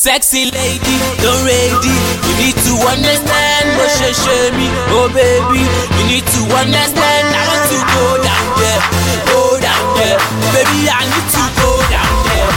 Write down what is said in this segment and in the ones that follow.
Sexy lady, don't ready. You need to understand what she show me. Oh baby, you need to understand. I want to go down there, baby. I need to go down there,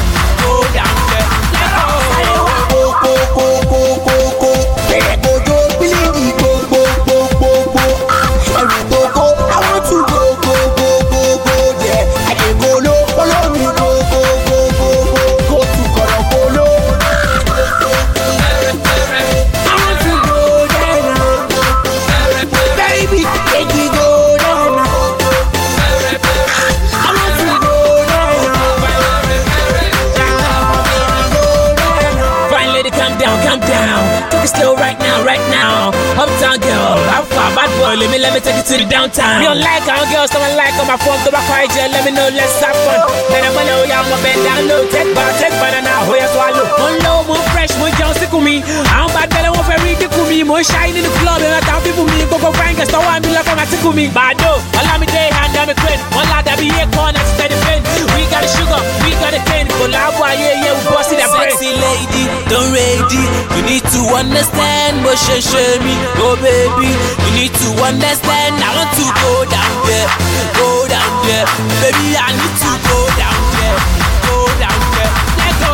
slow right now. Uptown girl, how far? Bad boy, let me take you to the downtown. You don't like how girls, someone like on my phone, go back quiet, let me know, let's have fun. Then I'm gonna know, my bed down low, take banana, oh yeah, swallow. One low, more fresh, more John stick with me. I'm bad, girl, I want very dick with me. More shine in the club, and I can't people me. Go find girls, so I'm like, I'm tick with me. Bado, allow me day, hand down the crane. One lad, that be here, corner, steady pen. We got the sugar, we got the cane. Go loud, yeah, we boss it, that sexy lady, don't ready. You need to understand what she show me. Oh baby, you need to understand. I want to go down there, baby. I need to go down there, let go.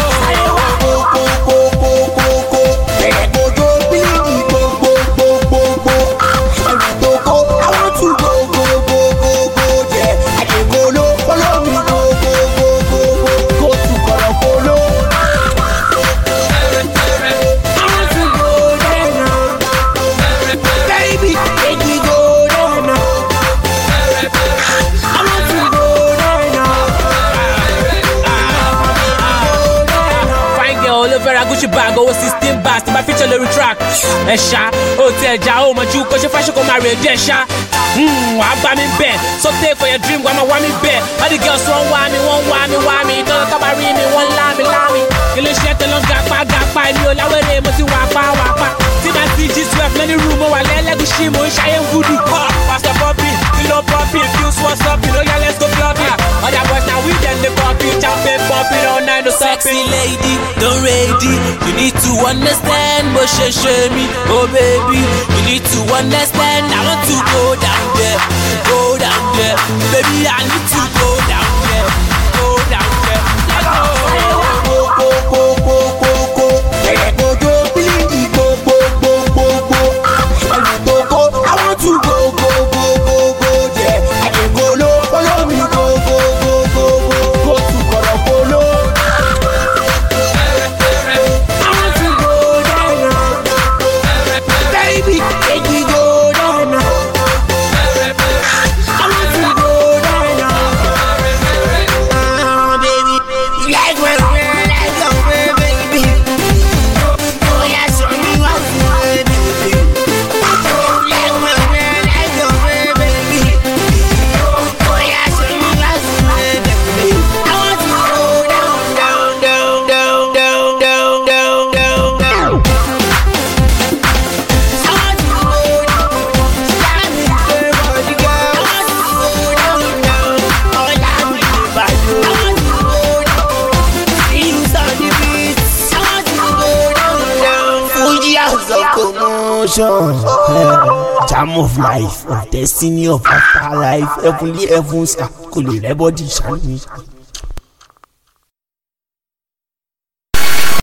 Gucci bag, oh 16 bars, to my feature lyric track. Esha, hotel, ja, my Jew, cause your fashion come marry a desha. I'm in bed, so take for your dream, I'm in bed. All the girls want me, don't come marry me, one lami. You share the long gap, you la way, but you wapa. See my CG's we have many room, oh, I let go shimo, shy and voodoo. Pastor Poppy, you know Poppy, fuse what's up, you know, yeah, let's go clubbing. Other boys now we then the Poppy, jumping, popping all night, no sexy lady, don't ready. You need to understand what she show me. Oh baby, you need to understand. I want to go down there, baby. I need to go down there, let I want to go there. I can go low, follow me, go to Corapolo. Jam of life, of destiny, of afterlife, heavenly heavens, could everybody shine me.